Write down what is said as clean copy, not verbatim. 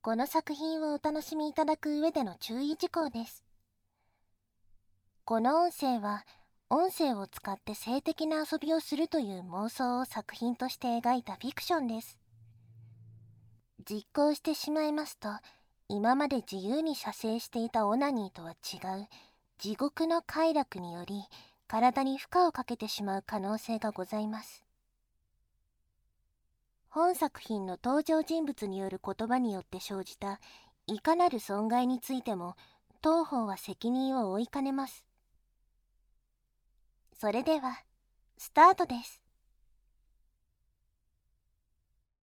この作品をお楽しみいただく上での注意事項です。この音声は、音声を使って性的な遊びをするという妄想を作品として描いたフィクションです。実行してしまいますと、今まで自由に射精していたオナニーとは違う地獄の快楽により体に負荷をかけてしまう可能性がございます。本作品の登場人物による言葉によって生じたいかなる損害についても当方は責任を負いかねます。それではスタートです。